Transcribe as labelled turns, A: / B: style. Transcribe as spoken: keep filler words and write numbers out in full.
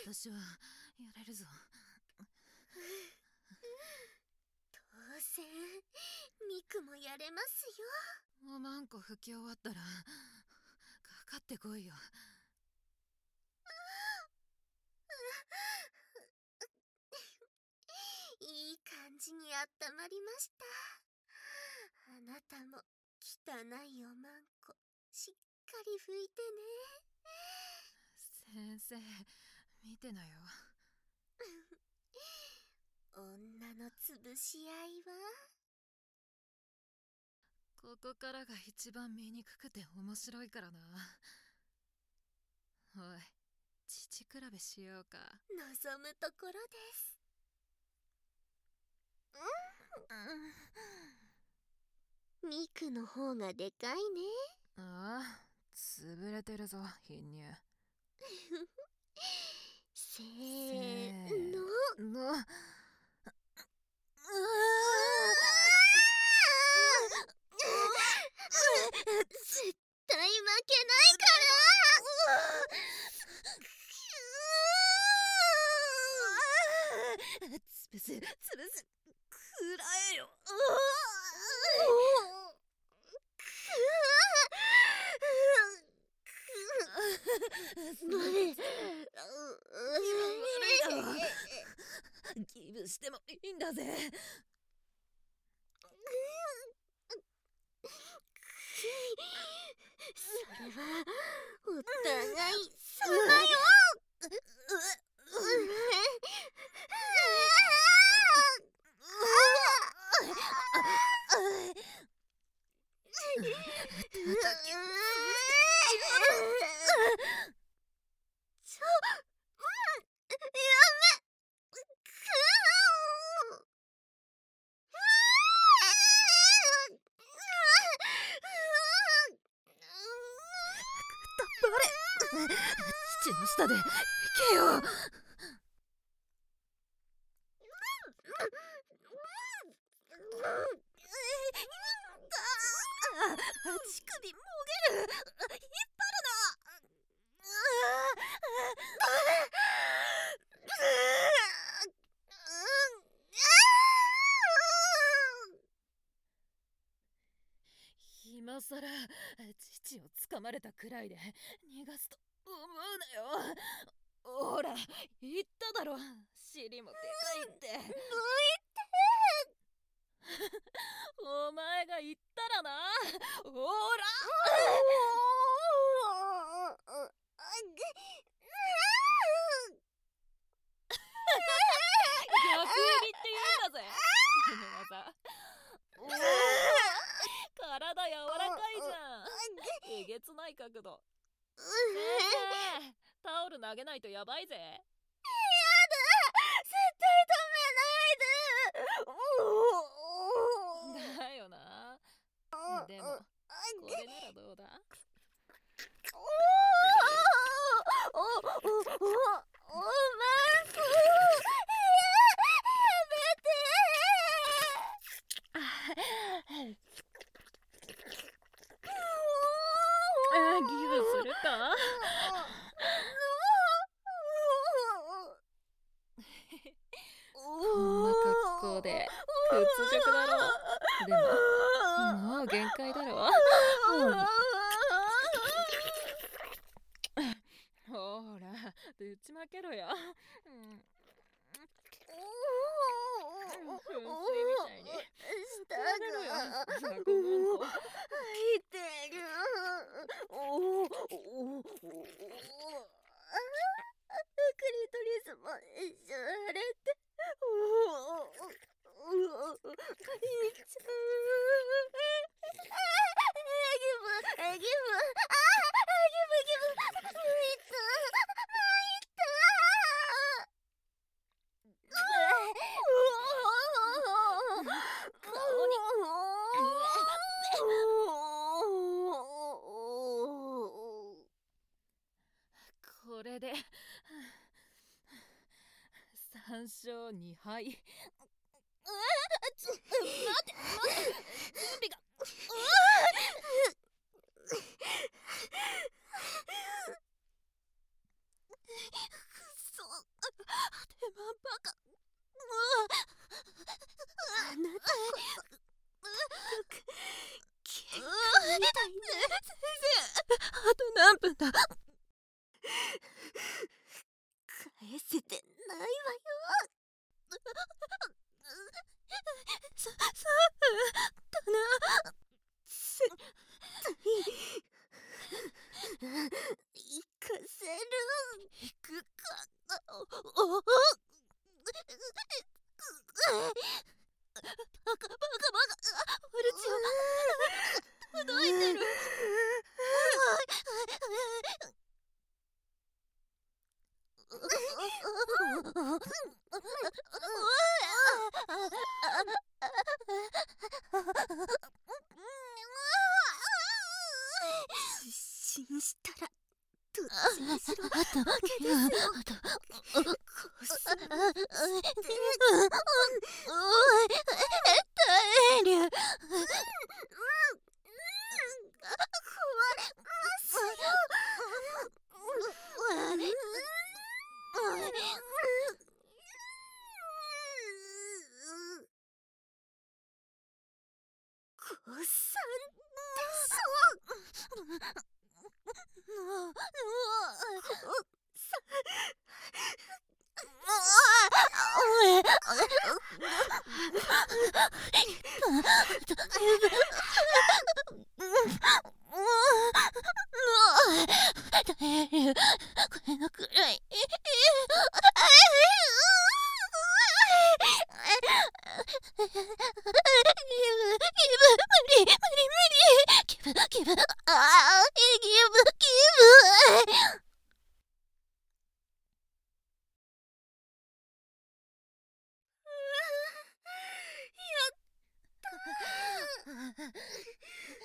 A: 私はやれるぞ。
B: 当然ミクもやれますよ。
A: おまんこ吹き終わったらかかってこいよ。
B: いい感じにあったまりました。あなたも汚いおまんこしっかり拭いて
A: 先生見てなよ。
B: 女の潰し合いは
A: ここからが一番見にくくて面白いからな。おい、乳比べしようか。
B: 望むところです。ミクの方がでかいね。
A: ああ、潰れてるぞ貧乳。
B: せーの
A: の
B: 絶対負けないから。
A: 潰す潰す、食らえよ。ギブしてもいいんだぜ。
B: それはお互い様よ。
A: 父の下で行けよ。乳首もげる。引っ張るの。今さら父を掴まれたくらいで逃がすと思うなよ。ほら言っただろ、尻もでかいって。
B: どいて。
A: お前が言ったらな。ほら逆入りって言うんだぜこの技。体柔らかいじゃん。えげつない角度。先生、タオル投げないとやばいぜ。やだ、
B: 絶対止めないで。
A: だよな。でもこれならどうだ。
B: おおおおおまんこ、
A: あ、ギブするか。こんな格好で屈辱だろう。でももう限界だろう。ほらぶちまけろよ。噴水みたいに
B: 舌が
A: ザコモンコ。
B: 開いてる。おおおお、クリトリスも一緒られて、おおおお、いっちゃう。あ、ギブ、あ、ギブ、あ、ギブ、ギブ、いった、いった。
A: 顔にこれでさん勝に敗。うわちょ待って待って準備が。くそ。
B: あなたこそよく結果みたいね。
A: 先生、あと何分だ。
B: 返せてないわよ。
A: さ、さあ、だな。
B: 絶対行かせる。
A: 行くか。おお。バカバカバカ。オルチオ、届いてる。
B: 失神したらどっちにしろ負けですよ。こうするって
A: 耐えりゃ。
B: 壊れますよ。ごさんでしょ。
A: これのくらい。無理無理無理。ギブギブ。ああ、ギブギブ。
B: やったー。